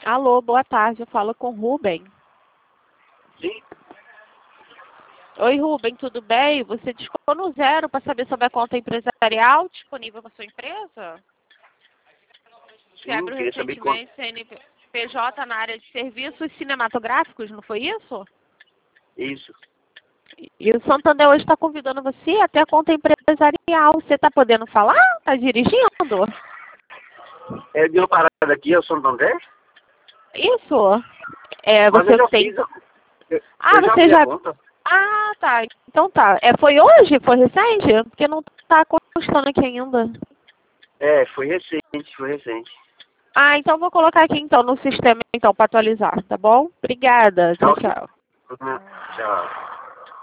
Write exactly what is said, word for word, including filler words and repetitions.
Alô, boa tarde. Eu falo com o Rubem. Sim. Oi, Rubem, tudo bem? Você discou no zero para saber sobre a conta empresarial disponível na sua empresa? Você Sim, abriu queria saber quanto. recentemente C N P J na área de serviços cinematográficos, não foi isso? Isso. E o Santander hoje está convidando você até a conta empresarial. Você está podendo falar? Está dirigindo? É de uma parada aqui, é o Santander? Isso. É, Mas eu você já tem... fiz a, eu, Ah, eu já você abri a já... conta. Ah, tá. Então tá. É, foi hoje? Foi recente? Porque não está constando aqui ainda. É, foi recente, foi recente. Ah, então vou colocar aqui então no sistema então para atualizar, tá bom? Obrigada. Tá Tchau, ok. tchau. Uhum. Tchau.